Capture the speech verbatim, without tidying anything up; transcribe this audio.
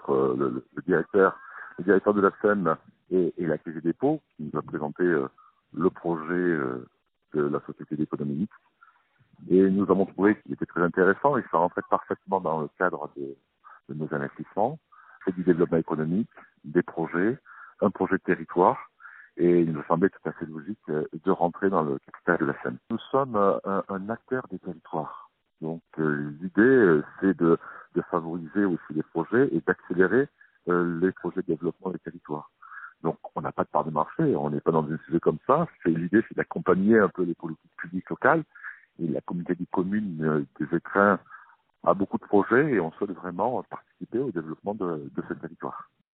entre euh, le, le directeur, le directeur de la S E M et, et la Caisse des dépôts, qui nous a présenté euh, le projet euh, de la société d'économie mixte. Et nous avons trouvé qu'il était très intéressant et ça rentrait parfaitement dans le cadre de, de nos investissements. C'est du développement économique, des projets, un projet de territoire. Et il nous semblait tout à fait logique euh, de rentrer dans le capital de la S E M. Nous sommes euh, un, un acteur des territoires. Donc euh, l'idée, euh, c'est de, de favoriser aussi les projets et d'accélérer euh, les projets de développement des territoires. Donc on n'a pas de part de marché, on n'est pas dans un sujet comme ça. C'est l'idée, c'est d'accompagner un peu les politiques publiques locales. Et la communauté des communes euh, des Écrins a beaucoup de projets et on souhaite vraiment participer au développement de, de ce territoire.